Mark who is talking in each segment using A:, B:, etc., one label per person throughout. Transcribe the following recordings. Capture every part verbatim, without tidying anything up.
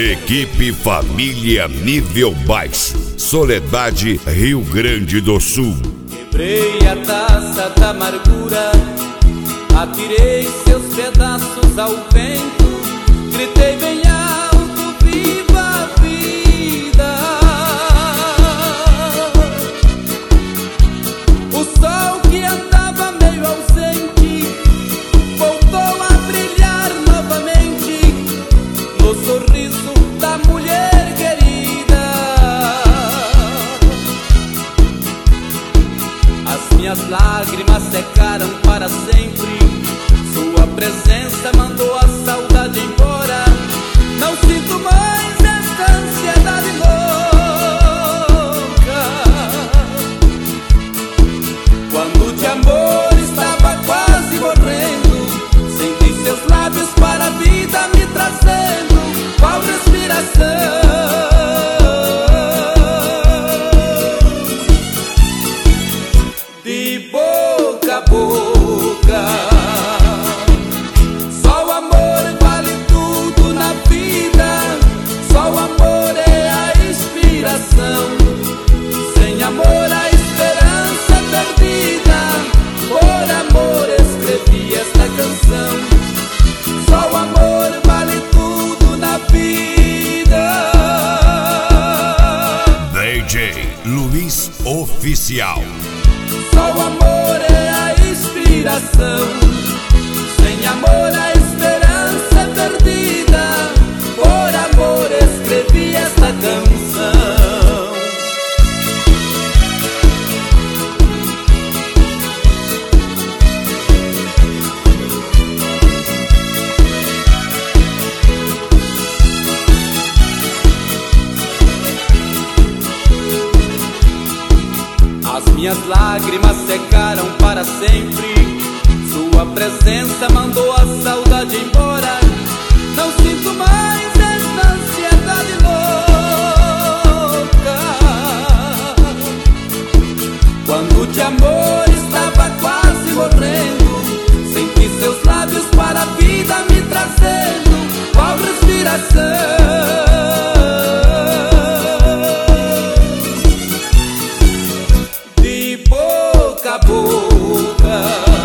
A: Equipe Família Nível Baixo, Soledade, Rio Grande do Sul.
B: Quebrei a taça da amargura, atirei seus pedaços ao vento, gritei bem alto, viva a vida. O sol que andava meio ausente voltou a brilhar novamente no sorriso da mulher querida. As minhas lágrimas secaram para sempre, sua presença mandou a saudade embora. Não sinto mais esta ansiedade louca. Quando de amor estava quase morrendo, senti seus lábios para a vida me trazendo, qual respiração. De boca a boca, só o amor vale tudo na vida, só o amor é a inspiração. Sem amor a esperança é perdida, por amor escrevi esta canção. Só o amor vale tudo na vida.
A: D J Luiz Oficial.
B: Só o amor é a inspiração. Sem amor a esperança é perdida, por amor escrevi esta canção. As minhas lágrimas secaram para sempre, sua presença mandou a saudade embora. Não sinto mais esta ansiedade louca. Quando de amor estava quase morrendo, senti seus lábios para a vida me trazendo, qual respiração. Boca,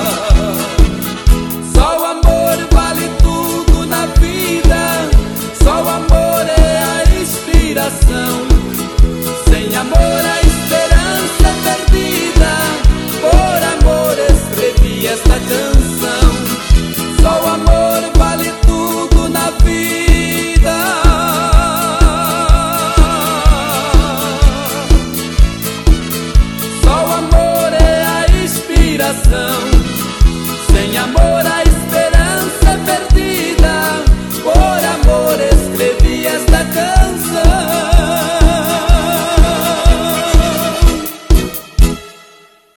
B: só o amor vale tudo na vida, só o amor é a inspiração. Sem amor a esperança é perdida, por amor escrevi esta canção. Só o amor vale tudo na vida. Só o amor é a inspiração. Sem amor